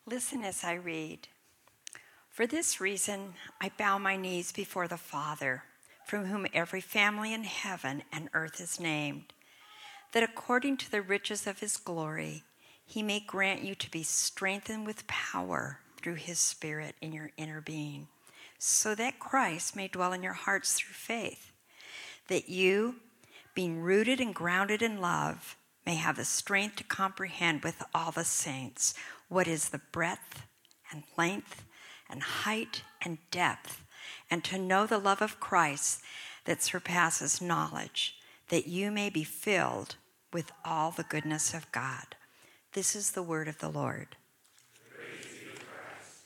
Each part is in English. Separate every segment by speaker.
Speaker 1: Listen as I read. For this reason, I bow my knees before the Father, from whom every family in heaven and earth is named, that according to the riches of his glory, he may grant you to be strengthened with power through his Spirit in your inner being, so that Christ may dwell in your hearts through faith, that you, being rooted and grounded in love, may have the strength to comprehend with all the saints what is the breadth and length and height and depth, and to know the love of Christ that surpasses knowledge, that you may be filled with all the goodness of God. This is the word of the Lord.
Speaker 2: Praise be to Christ.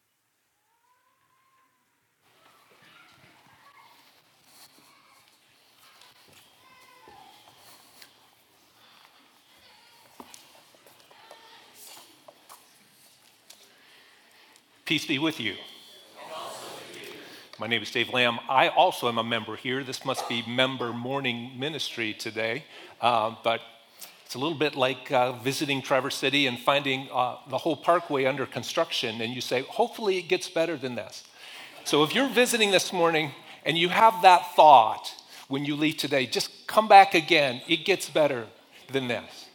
Speaker 2: Peace be with you. My name is Dave Lamb. I also am a member here. This must be member morning ministry today, but it's a little bit like visiting Traverse City and finding the whole parkway under construction, and you say, hopefully it gets better than this. So if you're visiting this morning and you have that thought when you leave today, just come back again. It gets better than this.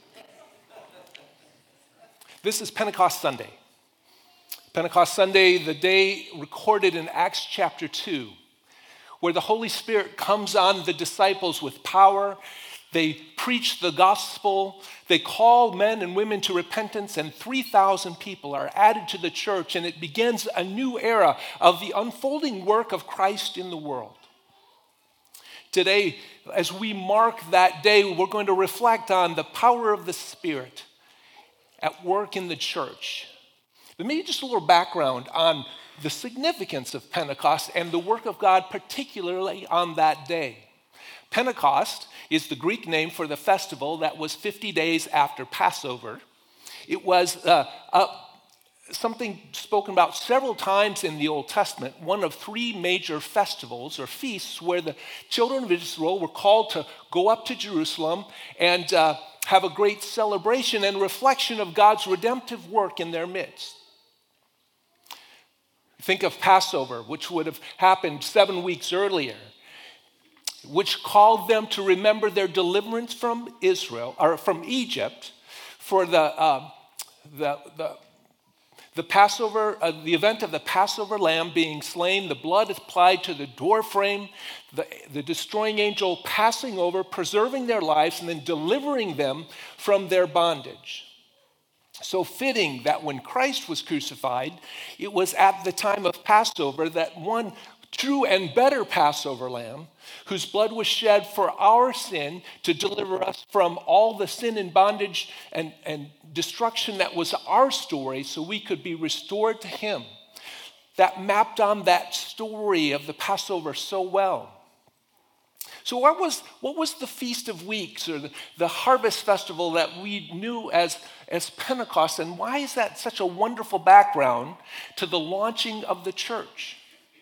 Speaker 2: This is Pentecost Sunday. Pentecost Sunday, the day recorded in Acts chapter 2, where the Holy Spirit comes on the disciples with power. They preach the gospel. They call men and women to repentance, and 3,000 people are added to the church, and it begins a new era of the unfolding work of Christ in the world. Today, as we mark that day, we're going to reflect on the power of the Spirit at work in the church. But maybe just a little background on the significance of Pentecost and the work of God, particularly on that day. Pentecost is the Greek name for the festival that was 50 days after Passover. It was something spoken about several times in the Old Testament, one of three major festivals or feasts where the children of Israel were called to go up to Jerusalem and have a great celebration and reflection of God's redemptive work in their midst. Think of Passover, which would have happened 7 weeks earlier, which called them to remember their deliverance from Israel or from Egypt for the Passover, the event of the Passover lamb being slain, the blood applied to the doorframe, the destroying angel passing over, preserving their lives, and then delivering them from their bondage. So fitting that when Christ was crucified, it was at the time of Passover that one true and better Passover lamb, whose blood was shed for our sin to deliver us from all the sin and bondage and destruction that was our story so we could be restored to him. That mapped on that story of the Passover so well. So what was the Feast of Weeks or the harvest festival that we knew as Pentecost, and why is that such a wonderful background to the launching of the church?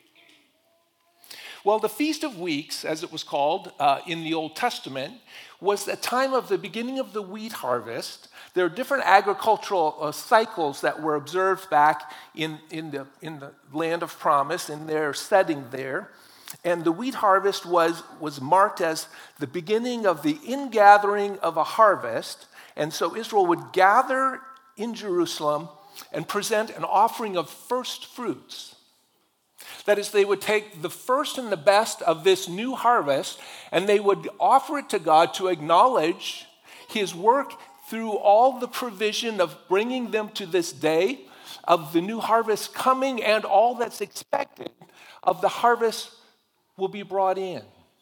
Speaker 2: Well, the Feast of Weeks, as it was called in the Old Testament, was a time of the beginning of the wheat harvest. There are different agricultural cycles that were observed back in the land of promise, in their setting there. And the wheat harvest was marked as the beginning of the ingathering of a harvest. And so Israel would gather in Jerusalem and present an offering of first fruits. That is, they would take the first and the best of this new harvest, and they would offer it to God to acknowledge his work through all the provision of bringing them to this day, of the new harvest coming, and all that's expected of the harvest will be brought in.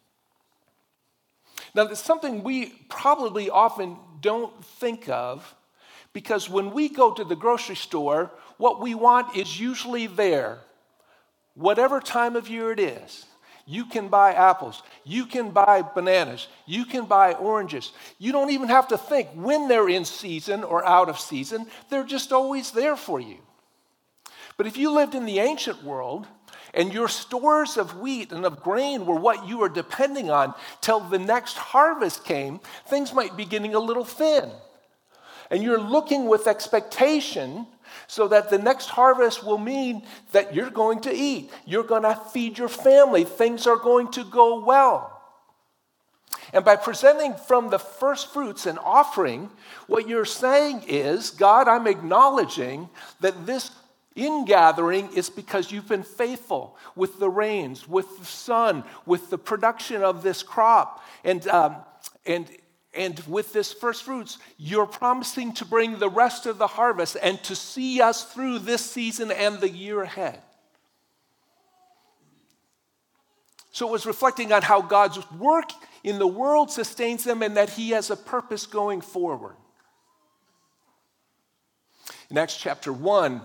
Speaker 2: Now, there's something we probably often don't think of, because when we go to the grocery store, what we want is usually there. Whatever time of year it is, you can buy apples, you can buy bananas, you can buy oranges. You don't even have to think when they're in season or out of season. They're just always there for you. But if you lived in the ancient world, and your stores of wheat and of grain were what you were depending on till the next harvest came, things might be getting a little thin. And you're looking with expectation so that the next harvest will mean that you're going to eat. You're going to feed your family. Things are going to go well. And by presenting from the first fruits an offering, what you're saying is, God, I'm acknowledging that this ingathering is because you've been faithful with the rains, with the sun, with the production of this crop. And with this first fruits, you're promising to bring the rest of the harvest and to see us through this season and the year ahead. So it was reflecting on how God's work in the world sustains them and that he has a purpose going forward. In Acts chapter 1,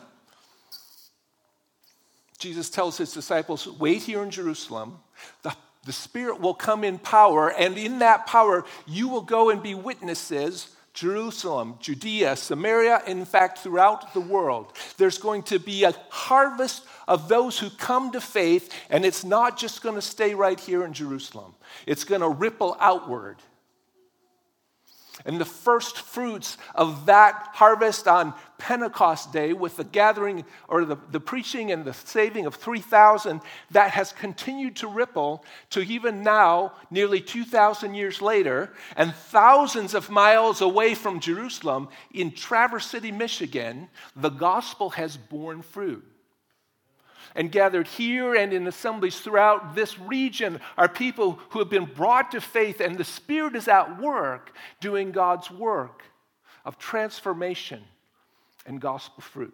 Speaker 2: Jesus tells his disciples, wait here in Jerusalem. The Spirit will come in power, and in that power, you will go and be witnesses, Jerusalem, Judea, Samaria, in fact, throughout the world. There's going to be a harvest of those who come to faith, and it's not just going to stay right here in Jerusalem. It's going to ripple outward. And the first fruits of that harvest on Pentecost Day with the gathering or the preaching and the saving of 3,000, that has continued to ripple to even now, nearly 2,000 years later, and thousands of miles away from Jerusalem, in Traverse City, Michigan, the gospel has borne fruit. And gathered here and in assemblies throughout this region are people who have been brought to faith, and the Spirit is at work doing God's work of transformation and gospel fruit.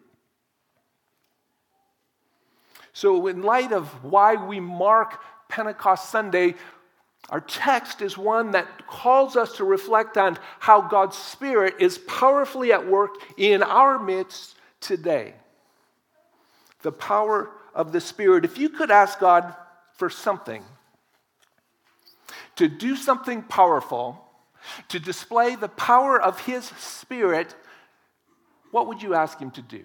Speaker 2: So in light of why we mark Pentecost Sunday, our text is one that calls us to reflect on how God's Spirit is powerfully at work in our midst today. The power of the Spirit. If you could ask God for something, to do something powerful, to display the power of his Spirit, what would you ask him to do?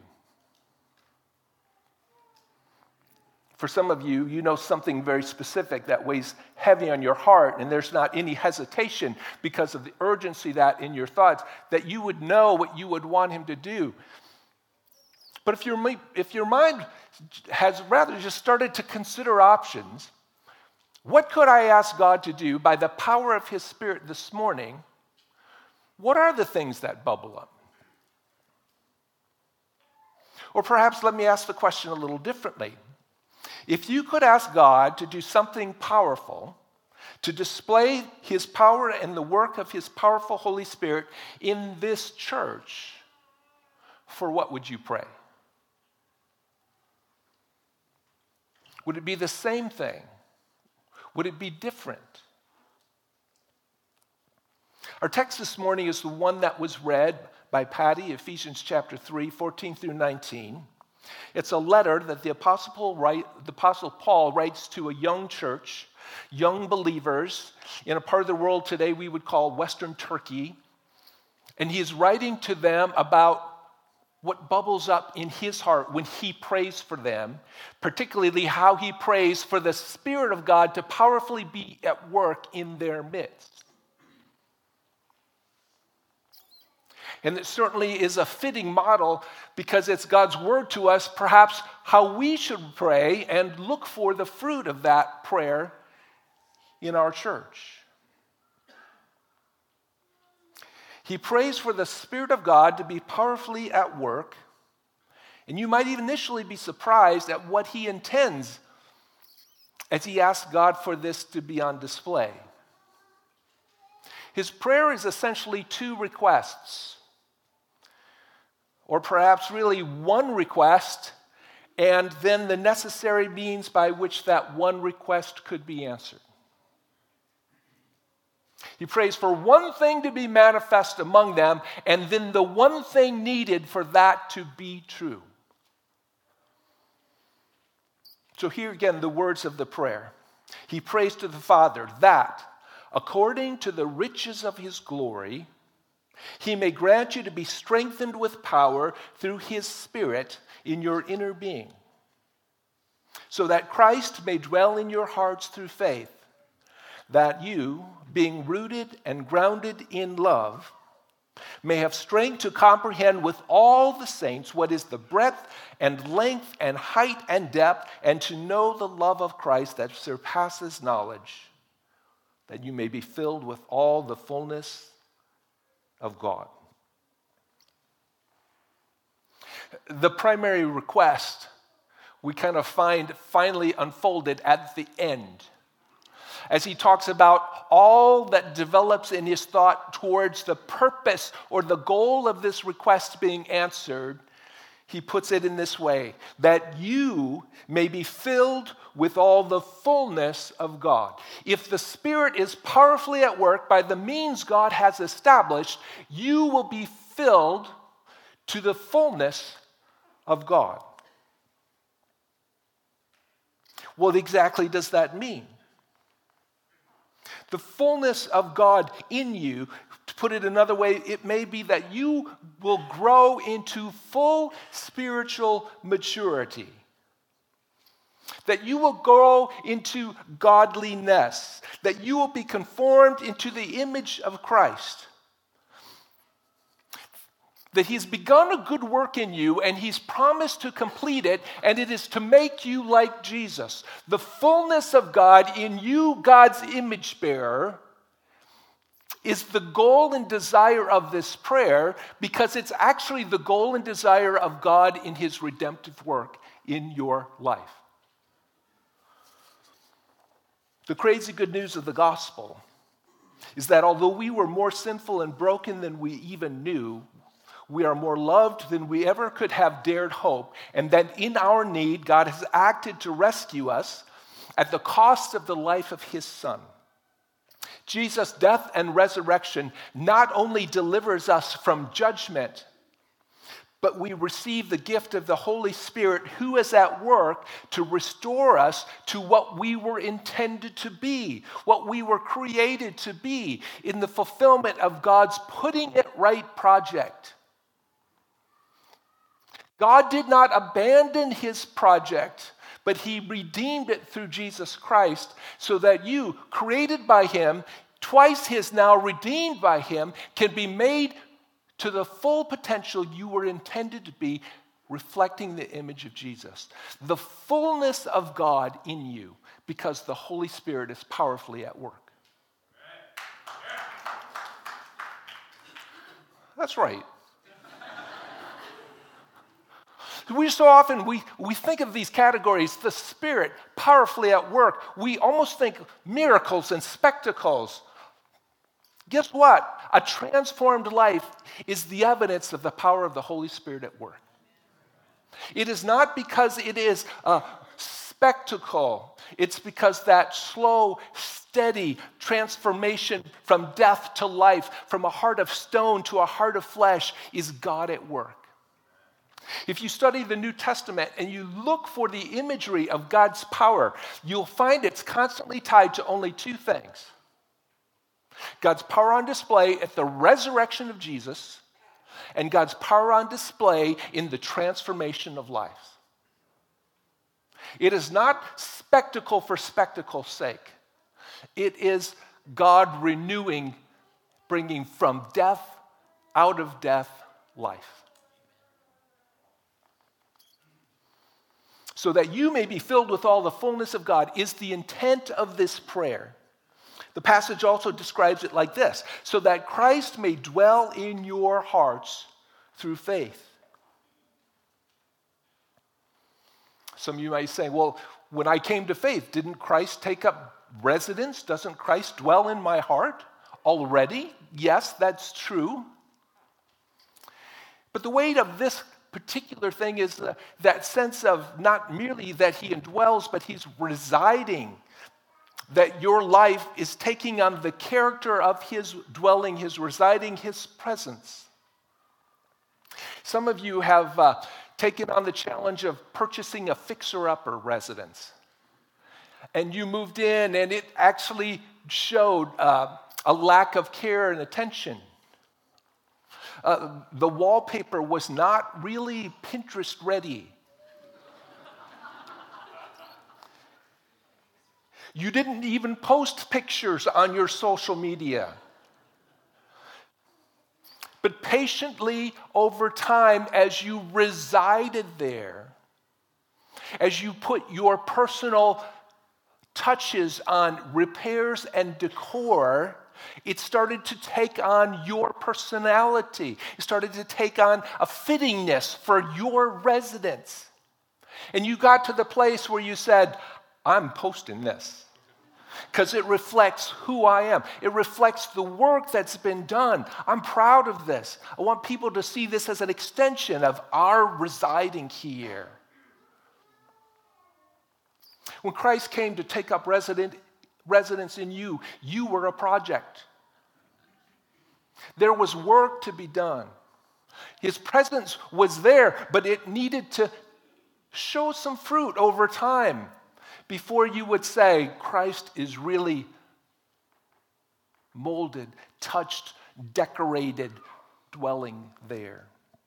Speaker 2: For some of you, you know something very specific that weighs heavy on your heart, and there's not any hesitation because of the urgency that in your thoughts, that you would know what you would want him to do. But if your mind has rather just started to consider options, what could I ask God to do by the power of his Spirit this morning? What are the things that bubble up? Or perhaps let me ask the question a little differently. If you could ask God to do something powerful, to display his power and the work of his powerful Holy Spirit in this church, for what would you pray? Would it be the same thing? Would it be different? Our text this morning is the one that was read by Patty, Ephesians chapter 3, 14 through 19. It's a letter that the Apostle Paul writes to a young church, young believers, in a part of the world today we would call Western Turkey. And he's writing to them about what bubbles up in his heart when he prays for them, particularly how he prays for the Spirit of God to powerfully be at work in their midst. And it certainly is a fitting model because it's God's word to us, perhaps how we should pray and look for the fruit of that prayer in our church. He prays for the Spirit of God to be powerfully at work, and you might initially be surprised at what he intends as he asks God for this to be on display. His prayer is essentially two requests, or perhaps really one request, and then the necessary means by which that one request could be answered. He prays for one thing to be manifest among them, and then the one thing needed for that to be true. So here again, the words of the prayer. He prays to the Father that, according to the riches of his glory, he may grant you to be strengthened with power through his Spirit in your inner being, so that Christ may dwell in your hearts through faith, that you, being rooted and grounded in love, may have strength to comprehend with all the saints what is the breadth and length and height and depth, and to know the love of Christ that surpasses knowledge, that you may be filled with all the fullness of God. The primary request we kind of find finally unfolded at the end, as he talks about all that develops in his thought towards the purpose or the goal of this request being answered. He puts it in this way, that you may be filled with all the fullness of God. If the Spirit is powerfully at work by the means God has established, you will be filled to the fullness of God. What exactly does that mean? The fullness of God in you, to put it another way, it may be that you will grow into full spiritual maturity. That you will grow into godliness. That you will be conformed into the image of Christ. That he's begun a good work in you and he's promised to complete it, and it is to make you like Jesus. The fullness of God in you, God's image bearer, is the goal and desire of this prayer, because it's actually the goal and desire of God in his redemptive work in your life. The crazy good news of the gospel is that although we were more sinful and broken than we even knew, we are more loved than we ever could have dared hope, and that in our need, God has acted to rescue us at the cost of the life of his Son. Jesus' death and resurrection not only delivers us from judgment, but we receive the gift of the Holy Spirit, who is at work to restore us to what we were intended to be, what we were created to be, in the fulfillment of God's putting it right project. God did not abandon his project, but he redeemed it through Jesus Christ, so that you, created by him, twice his, now redeemed by him, can be made to the full potential you were intended to be, reflecting the image of Jesus. The fullness of God in you, because the Holy Spirit is powerfully at work. That's right. We so often, we think of these categories, the Spirit powerfully at work. We almost think miracles and spectacles. Guess what? A transformed life is the evidence of the power of the Holy Spirit at work. It is not because it is a spectacle. It's because that slow, steady transformation from death to life, from a heart of stone to a heart of flesh, is God at work. If you study the New Testament and you look for the imagery of God's power, you'll find it's constantly tied to only two things. God's power on display at the resurrection of Jesus, and God's power on display in the transformation of lives. It is not spectacle for spectacle's sake. It is God renewing, bringing from death, out of death, life. So that you may be filled with all the fullness of God is the intent of this prayer. The passage also describes it like this: so that Christ may dwell in your hearts through faith. Some of you might say, well, when I came to faith, didn't Christ take up residence? Doesn't Christ dwell in my heart already? Yes, that's true. But the weight of this particular thing is that sense of not merely that he indwells, but he's residing. That your life is taking on the character of his dwelling, his residing, his presence. Some of you have taken on the challenge of purchasing a fixer-upper residence. And you moved in, and it actually showed a lack of care and attention. The wallpaper was not really Pinterest ready. You didn't even post pictures on your social media. But patiently over time, as you resided there, as you put your personal touches on repairs and decor, it started to take on your personality. It started to take on a fittingness for your residence. And you got to the place where you said, I'm posting this because it reflects who I am. It reflects the work that's been done. I'm proud of this. I want people to see this as an extension of our residing here. When Christ came to take up residence in you, you were a project. There was work to be done. His presence was there, but it needed to show some fruit over time before you would say, Christ is really molded, touched, decorated, dwelling there.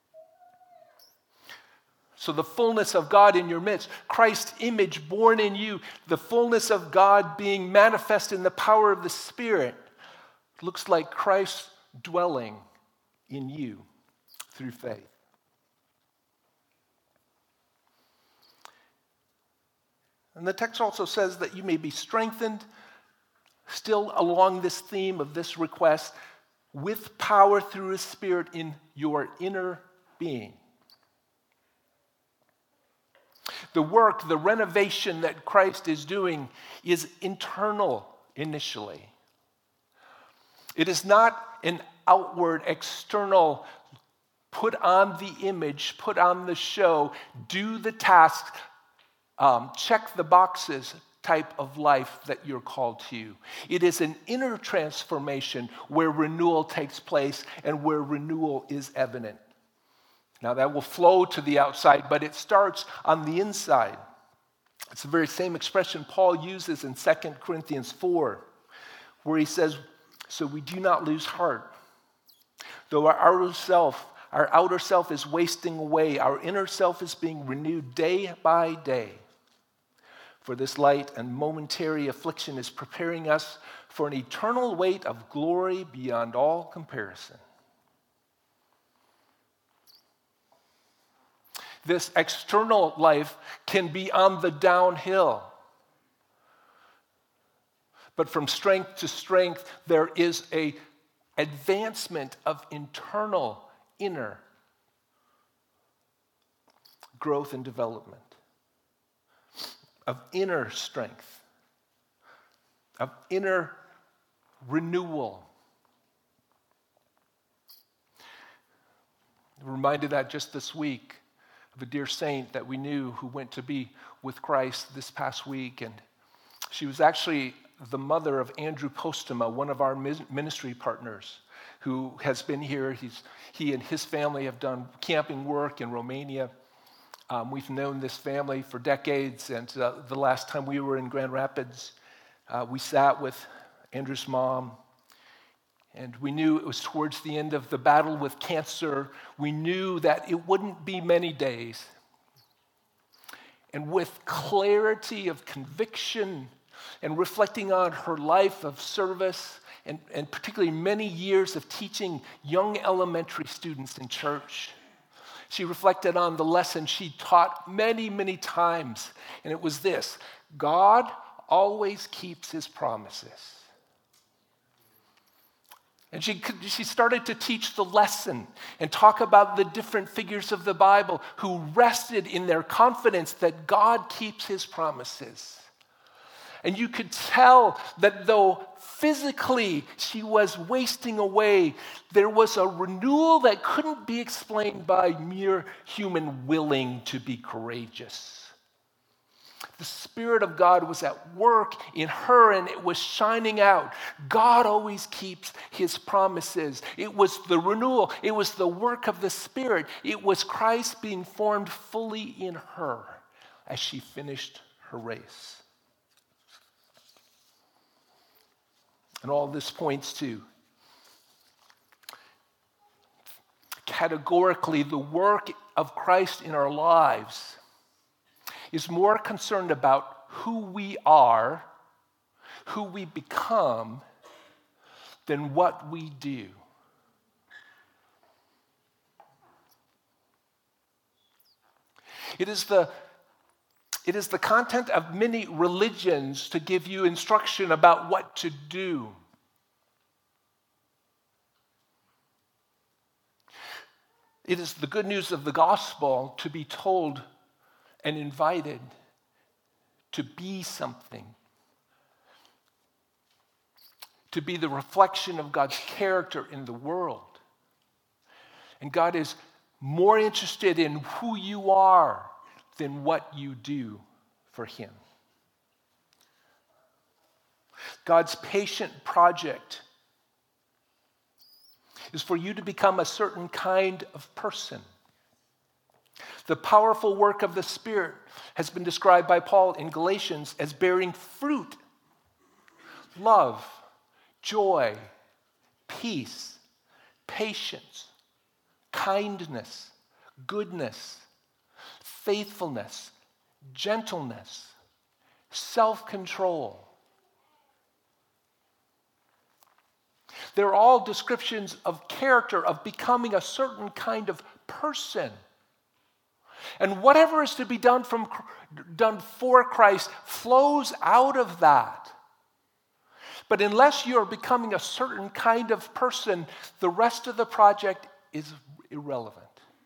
Speaker 2: So the fullness of God in your midst, Christ's image born in you, the fullness of God being manifest in the power of the Spirit, looks like Christ dwelling in you through faith. And the text also says that you may be strengthened, still along this theme of this request, with power through His Spirit in your inner being. The work, the renovation that Christ is doing is internal initially. It is not an outward, external, put on the image, put on the show, do the task, check the boxes type of life that you're called to. It is an inner transformation where renewal takes place and where renewal is evident. Now that will flow to the outside, but it starts on the inside. It's the very same expression Paul uses in 2 Corinthians 4, where he says, so we do not lose heart. Though our outer self is wasting away, our inner self is being renewed day by day. For this light and momentary affliction is preparing us for an eternal weight of glory beyond all comparison. This external life can be on the downhill. But from strength to strength, there is an advancement of internal, inner growth and development, of inner strength, of inner renewal. I'm reminded that just this week of a dear saint that we knew who went to be with Christ this past week. And she was actually the mother of Andrew Postema, one of our ministry partners who has been here. He and his family have done camping work in Romania. We've known this family for decades, and the last time we were in Grand Rapids, we sat with Andrew's mom, and we knew it was towards the end of the battle with cancer. We knew that it wouldn't be many days. And with clarity of conviction and reflecting on her life of service, and particularly many years of teaching young elementary students in church, she reflected on the lesson she taught many, many times. And it was this: God always keeps His promises. And she started to teach the lesson and talk about the different figures of the Bible who rested in their confidence that God keeps His promises. And you could tell that though physically she was wasting away, there was a renewal that couldn't be explained by mere human willing to be courageous. The Spirit of God was at work in her, and it was shining out. God always keeps His promises. It was the renewal. It was the work of the Spirit. It was Christ being formed fully in her as she finished her race. And all this points to, categorically, the work of Christ in our lives is more concerned about who we are, who we become, than what we do. It is the content of many religions to give you instruction about what to do. It is the good news of the gospel to be told and invited to be something, to be the reflection of God's character in the world. And God is more interested in who you are than what you do for Him. God's patient project is for you to become a certain kind of person. The powerful work of the Spirit has been described by Paul in Galatians as bearing fruit: love, joy, peace, patience, kindness, goodness, faithfulness, gentleness, self-control. They're all descriptions of character, of becoming a certain kind of person. And whatever is to be done for Christ flows out of that. But unless you're becoming a certain kind of person, the rest of the project is irrelevant.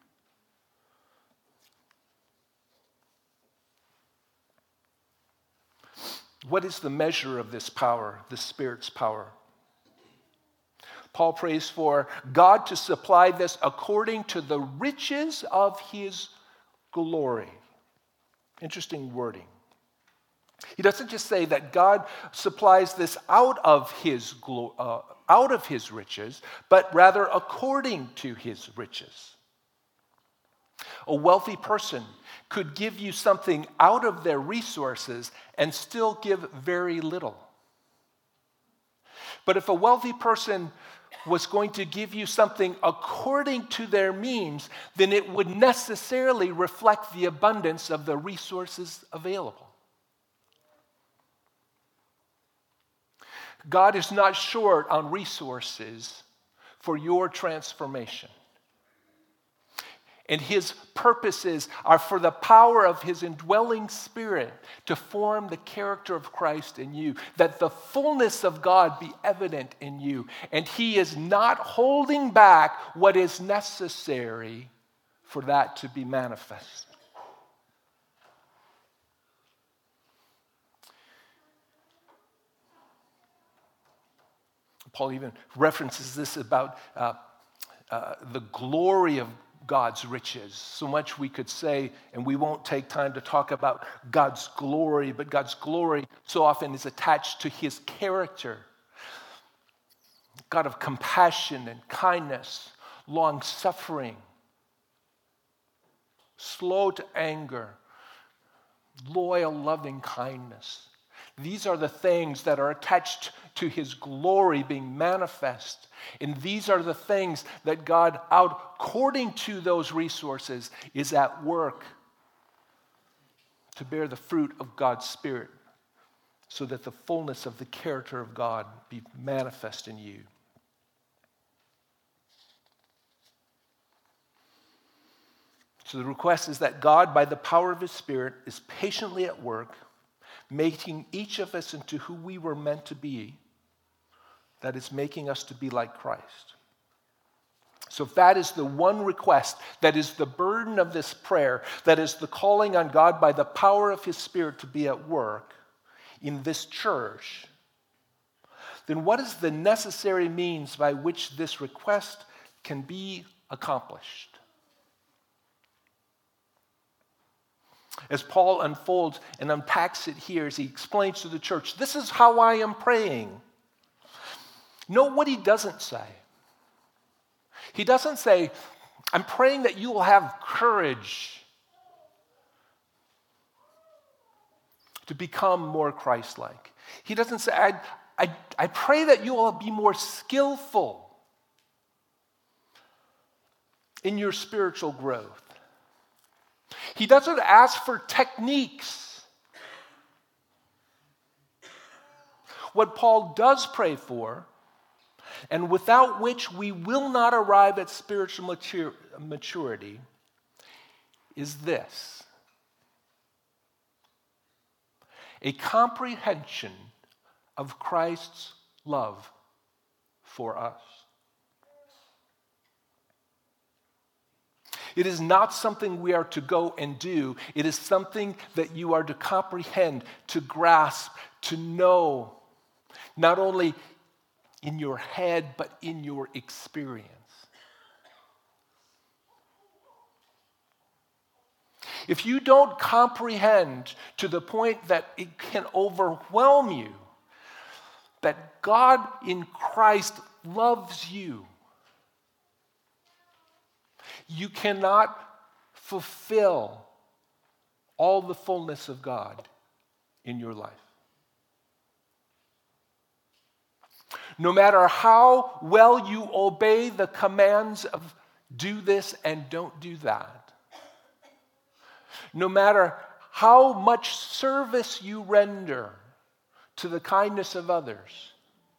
Speaker 2: What is the measure of this power, the Spirit's power? Paul prays for God to supply this according to the riches of His glory. Interesting wording. He doesn't just say that God supplies this out of His riches, but rather according to His riches. A wealthy person could give you something out of their resources and still give very little. But if a wealthy person was going to give you something according to their means, then it would necessarily reflect the abundance of the resources available. God is not short on resources for your transformation. And His purposes are for the power of His indwelling Spirit to form the character of Christ in you, that the fullness of God be evident in you. And He is not holding back what is necessary for that to be manifest. Paul even references this about the glory of God's riches. So much we could say, and we won't take time to talk about God's glory, but God's glory so often is attached to His character. God of compassion and kindness, long-suffering, slow to anger, loyal, loving kindness. These are the things that are attached to His glory being manifest. And these are the things that God, out according to those resources, is at work to bear the fruit of God's Spirit so that the fullness of the character of God be manifest in you. So the request is that God, by the power of His Spirit, is patiently at work, making each of us into who we were meant to be, that is making us to be like Christ. So if that is the one request, that is the burden of this prayer, that is the calling on God by the power of His Spirit to be at work in this church, then what is the necessary means by which this request can be accomplished? As Paul unfolds and unpacks it here, as he explains to the church, this is how I am praying. Note what he doesn't say. He doesn't say, I'm praying that you will have courage to become more Christ-like. He doesn't say, I pray that you will be more skillful in your spiritual growth. He doesn't ask for techniques. What Paul does pray for, and without which we will not arrive at spiritual maturity, is this: a comprehension of Christ's love for us. It is not something we are to go and do. It is something that you are to comprehend, to grasp, to know, not only in your head, but in your experience. If you don't comprehend to the point that it can overwhelm you, that God in Christ loves you, you cannot fulfill all the fullness of God in your life. No matter how well you obey the commands of do this and don't do that, no matter how much service you render to the kindness of others,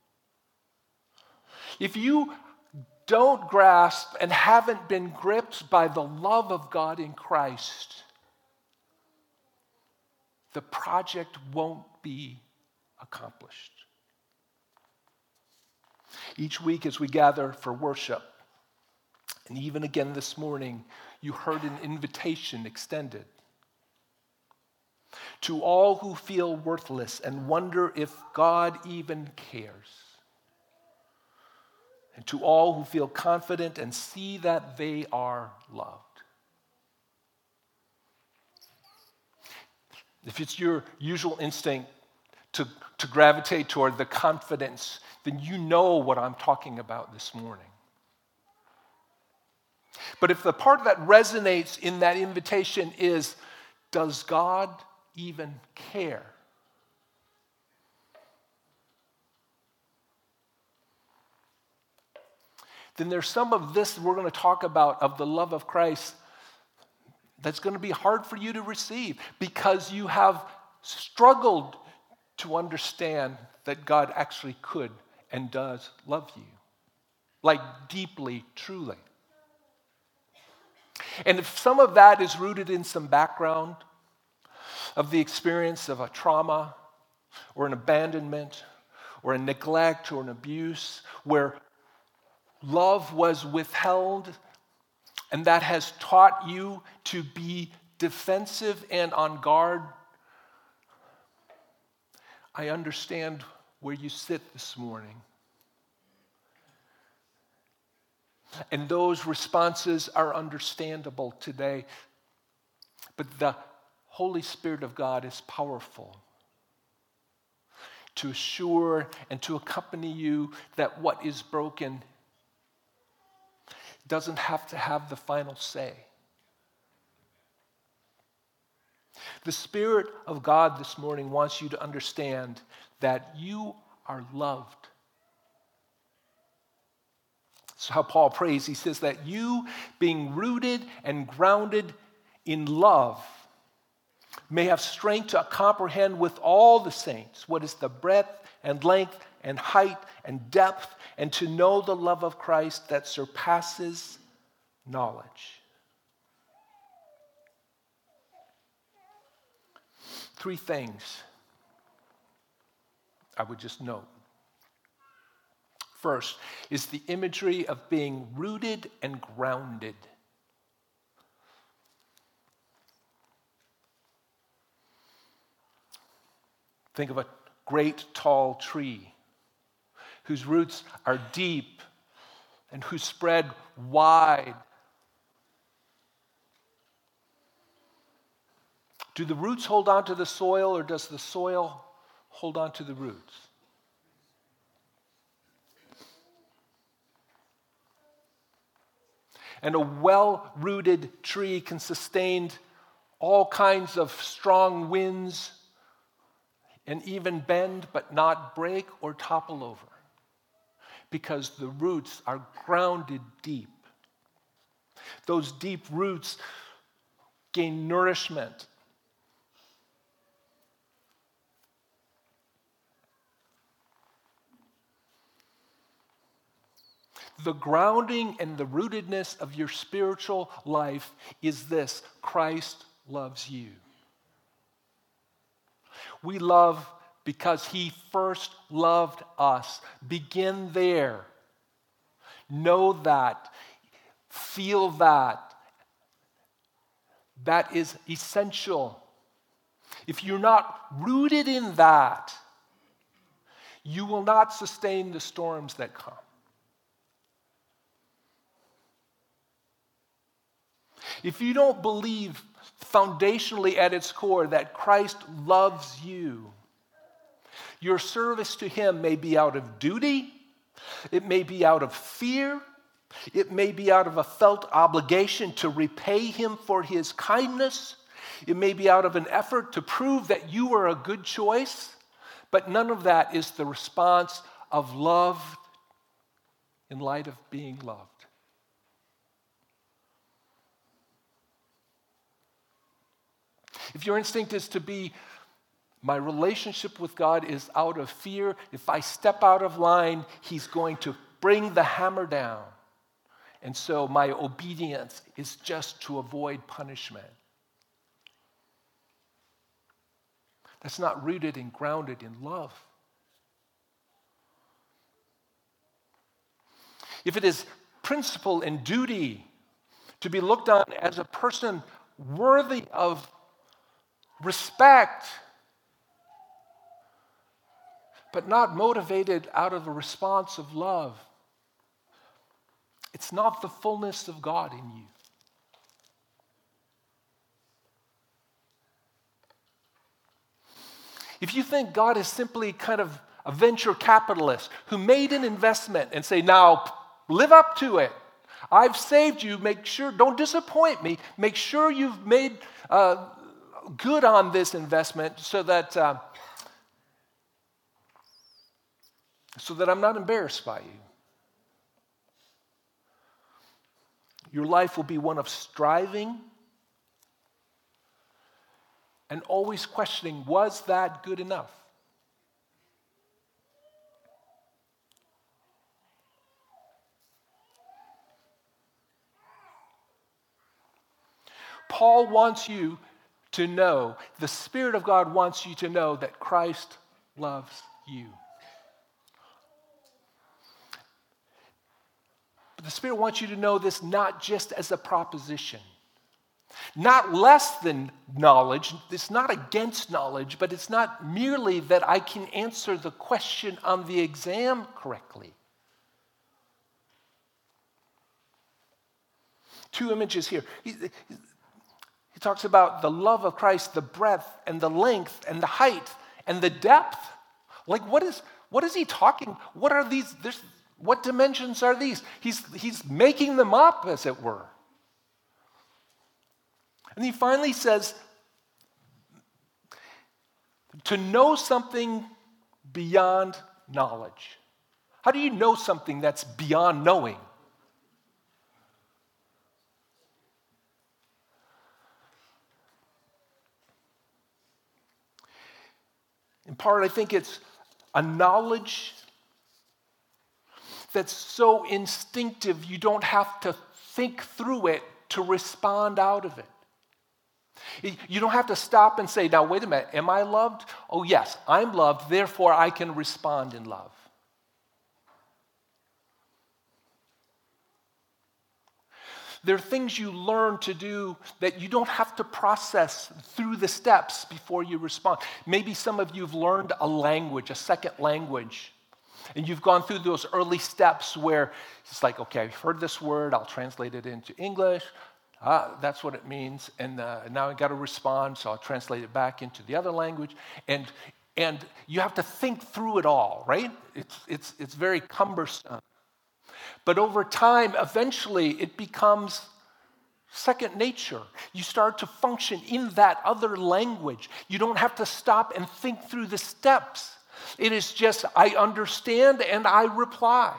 Speaker 2: if you don't grasp and haven't been gripped by the love of God in Christ, the project won't be accomplished. Each week as we gather for worship, and even again this morning, you heard an invitation extended to all who feel worthless and wonder if God even cares, and to all who feel confident and see that they are loved. If it's your usual instinct to gravitate toward the confidence, then you know what I'm talking about this morning. But if the part that resonates in that invitation is, does God even care? Then there's some of this we're going to talk about of the love of Christ that's going to be hard for you to receive because you have struggled to understand that God actually could and does love you, like deeply, truly. And if some of that is rooted in some background of the experience of a trauma or an abandonment or a neglect or an abuse where love was withheld and that has taught you to be defensive and on guard, I understand where you sit this morning. And those responses are understandable today. But the Holy Spirit of God is powerful to assure and to accompany you that what is broken doesn't have to have the final say. The Spirit of God this morning wants you to understand that you are loved. That's how Paul prays. He says that you, being rooted and grounded in love, may have strength to comprehend with all the saints what is the breadth and length and height and depth, and to know the love of Christ that surpasses knowledge. 3 things I would just note. First is the imagery of being rooted and grounded. Think of a great tall tree whose roots are deep and who spread wide. Do the roots hold on to the soil, or does the soil hold on to the roots? And a well-rooted tree can sustain all kinds of strong winds and even bend but not break or topple over, because the roots are grounded deep. Those deep roots gain nourishment. The grounding and the rootedness of your spiritual life is this: Christ loves you. We love because he first loved us. Begin there. Know that. Feel that. That is essential. If you're not rooted in that, you will not sustain the storms that come. If you don't believe foundationally at its core that Christ loves you, your service to him may be out of duty, it may be out of fear, it may be out of a felt obligation to repay him for his kindness, it may be out of an effort to prove that you are a good choice, but none of that is the response of love in light of being loved. If your instinct is to be, my relationship with God is out of fear, if I step out of line, he's going to bring the hammer down. And so my obedience is just to avoid punishment. That's not rooted and grounded in love. If it is principle and duty to be looked on as a person worthy of respect, but not motivated out of a response of love, it's not the fullness of God in you. If you think God is simply kind of a venture capitalist who made an investment and say, now live up to it. I've saved you. Make sure, don't disappoint me. Make sure you've made good on this investment so that I'm not embarrassed by you. Your life will be one of striving and always questioning, was that good enough? Paul wants you to know, the Spirit of God wants you to know that Christ loves you. But the Spirit wants you to know this not just as a proposition, not less than knowledge. It's not against knowledge, but it's not merely that I can answer the question on the exam correctly. Two images here. He talks about the love of Christ, the breadth and the length and the height and the depth. Like what is he talking? What are these? What dimensions are these? He's making them up, as it were. And he finally says, to know something beyond knowledge. How do you know something that's beyond knowing? In part, I think it's a knowledge that's so instinctive you don't have to think through it to respond out of it. You don't have to stop and say, now wait a minute, am I loved? Oh yes, I'm loved, therefore I can respond in love. There are things you learn to do that you don't have to process through the steps before you respond. Maybe some of you have learned a language, a second language, and you've gone through those early steps where it's like, okay, I've heard this word, I'll translate it into English. That's what it means, and now I got to respond, so I'll translate it back into the other language, and you have to think through it all, right? It's very cumbersome. But over time, eventually, it becomes second nature. You start to function in that other language. You don't have to stop and think through the steps. It is just, I understand and I reply.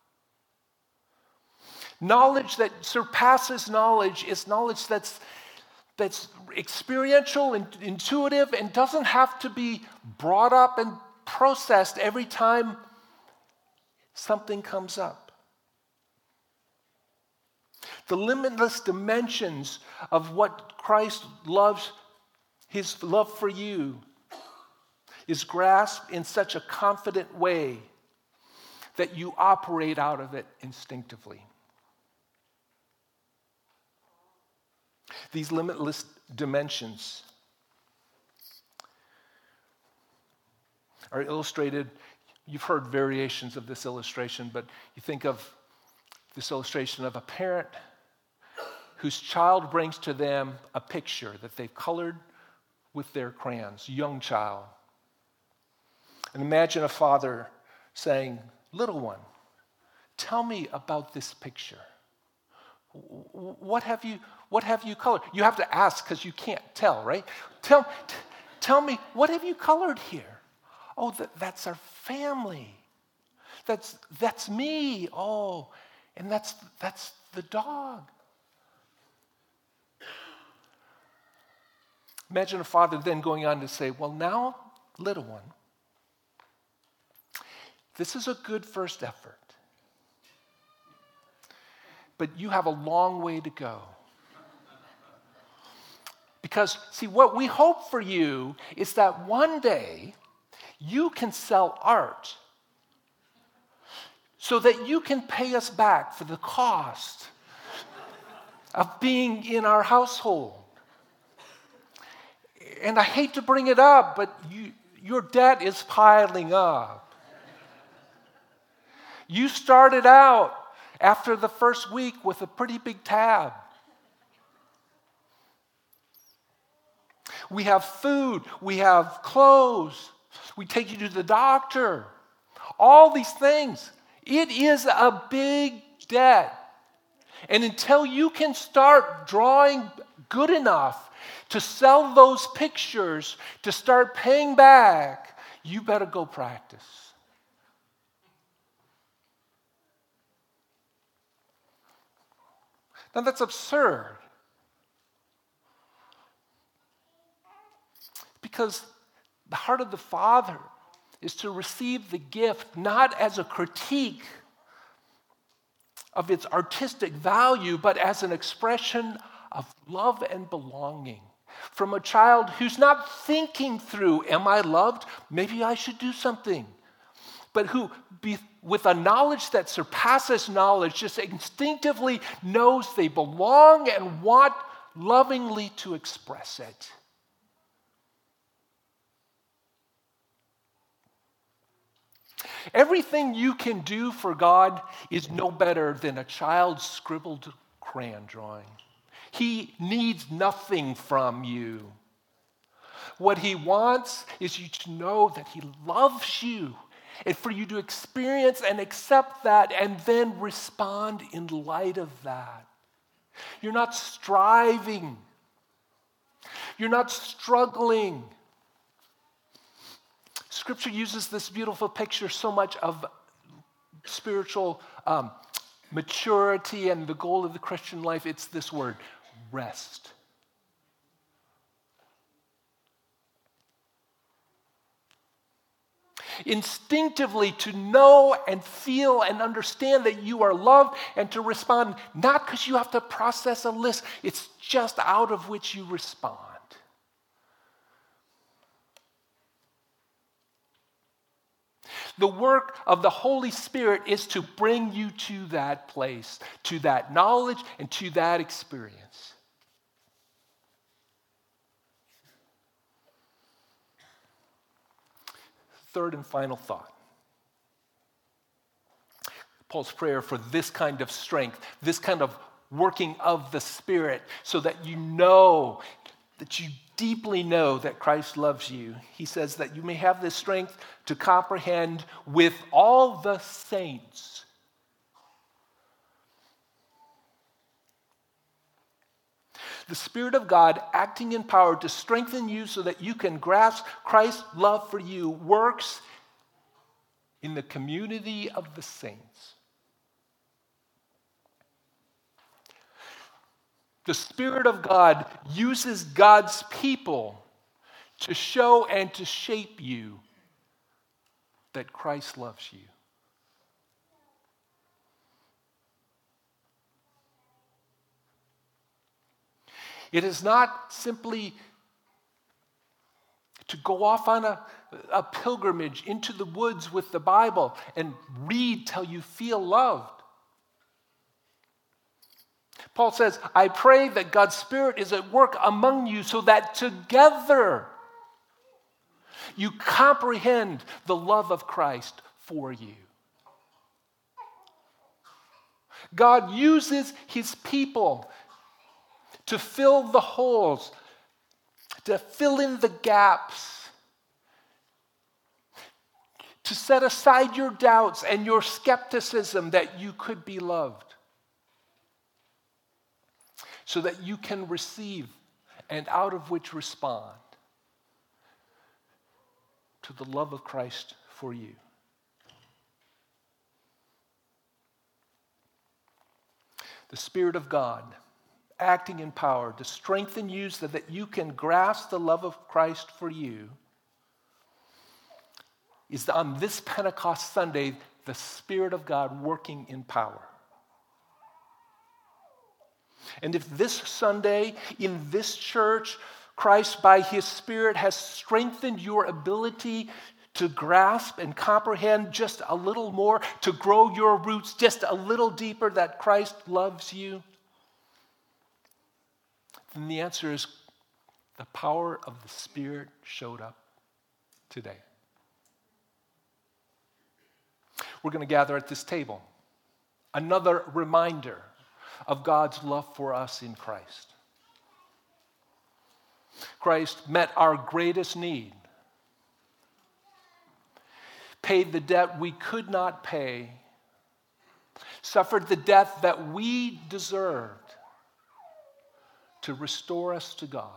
Speaker 2: Knowledge that surpasses knowledge is knowledge that's experiential and intuitive and doesn't have to be brought up and processed every time something comes up. The limitless dimensions of what Christ loves, his love for you, is grasped in such a confident way that you operate out of it instinctively. These limitless dimensions are illustrated. You've heard variations of this illustration, but you think of this illustration of a parent whose child brings to them a picture that they've colored with their crayons, young child. And imagine a father saying, "Little one, tell me about this picture. What have you colored?" You have to ask because you can't tell, right? Tell me, what have you colored here? "Oh, that's our family. That's me. Oh, and that's the dog." Imagine a father then going on to say, "Well, now, little one, this is a good first effort, but you have a long way to go. Because, see, what we hope for you is that one day you can sell art so that you can pay us back for the cost of being in our household. And I hate to bring it up, but your debt is piling up. You started out after the first week with a pretty big tab. We have food, we have clothes, we take you to the doctor. All these things. It is a big debt. And until you can start drawing good enough to sell those pictures, to start paying back, you better go practice." Now that's absurd. Because the heart of the Father is to receive the gift not as a critique of its artistic value, but as an expression of love and belonging. From a child who's not thinking through, "Am I loved? Maybe I should do something." But who, with a knowledge that surpasses knowledge, just instinctively knows they belong and want lovingly to express it. Everything you can do for God is no better than a child's scribbled crayon drawing. He needs nothing from you. What he wants is you to know that he loves you, and for you to experience and accept that and then respond in light of that. You're not striving. You're not struggling. Scripture uses this beautiful picture so much of spiritual maturity and the goal of the Christian life. It's this word, rest. Instinctively to know and feel and understand that you are loved and to respond, not because you have to process a list, it's just out of which you respond. The work of the Holy Spirit is to bring you to that place, to that knowledge, and to that experience. Third and final thought. Paul's prayer for this kind of strength, this kind of working of the Spirit, so that you know, that you deeply know that Christ loves you. He says that you may have this strength to comprehend with all the saints the Spirit of God acting in power to strengthen you so that you can grasp Christ's love for you works in the community of the saints. The Spirit of God uses God's people to show and to shape you that Christ loves you. It is not simply to go off on a pilgrimage into the woods with the Bible and read till you feel loved. Paul says, I pray that God's Spirit is at work among you so that together you comprehend the love of Christ for you. God uses his people to fill the holes, to fill in the gaps, to set aside your doubts and your skepticism that you could be loved, so that you can receive and out of which respond to the love of Christ for you. The Spirit of God acting in power to strengthen you so that you can grasp the love of Christ for you is on this Pentecost Sunday, the Spirit of God working in power. And if this Sunday in this church, Christ by his Spirit has strengthened your ability to grasp and comprehend just a little more, to grow your roots just a little deeper that Christ loves you, then the answer is the power of the Spirit showed up today. We're going to gather at this table. Another reminder of God's love for us in Christ. Christ met our greatest need, paid the debt we could not pay, suffered the death that we deserved to restore us to God.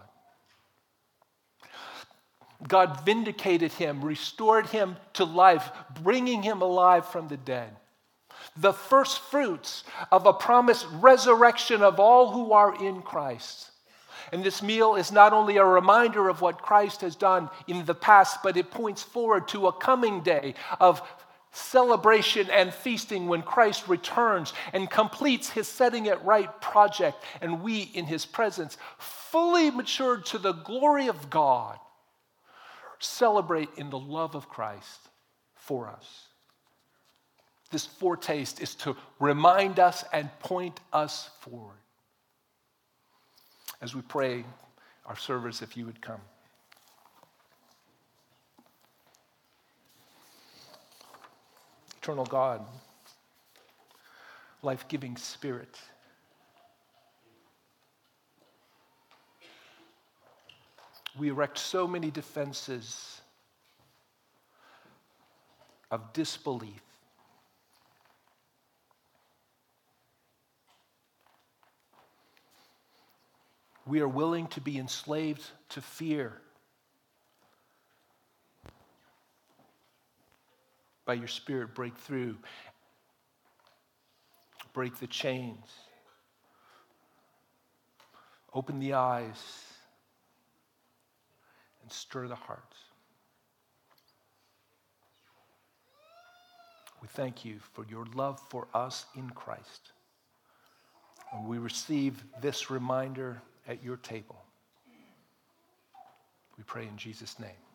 Speaker 2: God vindicated him, restored him to life, bringing him alive from the dead. The first fruits of a promised resurrection of all who are in Christ. And this meal is not only a reminder of what Christ has done in the past, but it points forward to a coming day of celebration and feasting when Christ returns and completes his setting it right project, and we in his presence, fully matured to the glory of God, celebrate in the love of Christ for us. This foretaste is to remind us and point us forward. As we pray, our servers, if you would come. Eternal God, life-giving Spirit, we erect so many defenses of disbelief. We are willing to be enslaved to fear. By your Spirit, break through, break the chains, open the eyes, and stir the hearts. We thank you for your love for us in Christ. And we receive this reminder at your table. We pray in Jesus' name.